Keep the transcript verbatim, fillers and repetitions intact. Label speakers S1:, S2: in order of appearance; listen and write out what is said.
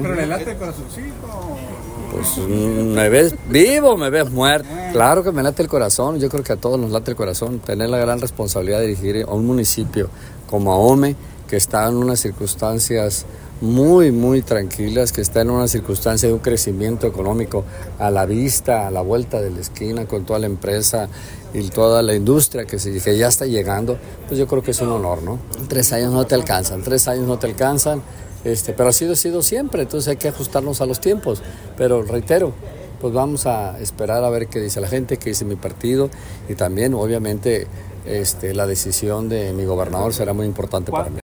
S1: Pero le late el corazoncito.
S2: Pues me ves vivo, me ves muerto. Claro que me late el corazón, yo creo que a todos nos late el corazón. Tener la gran responsabilidad de dirigir a un municipio como Ahome, que está en unas circunstancias muy, muy tranquilas, que está en una circunstancia de un crecimiento económico a la vista, a la vuelta de la esquina, con toda la empresa y toda la industria que, se, que ya está llegando, pues yo creo que es un honor, ¿no? Tres años no te alcanzan, tres años no te alcanzan, este, pero así ha sido siempre, entonces hay que ajustarnos a los tiempos, pero reitero, pues vamos a esperar a ver qué dice la gente, qué dice mi partido, y también obviamente este, la decisión de mi gobernador será muy importante para mí.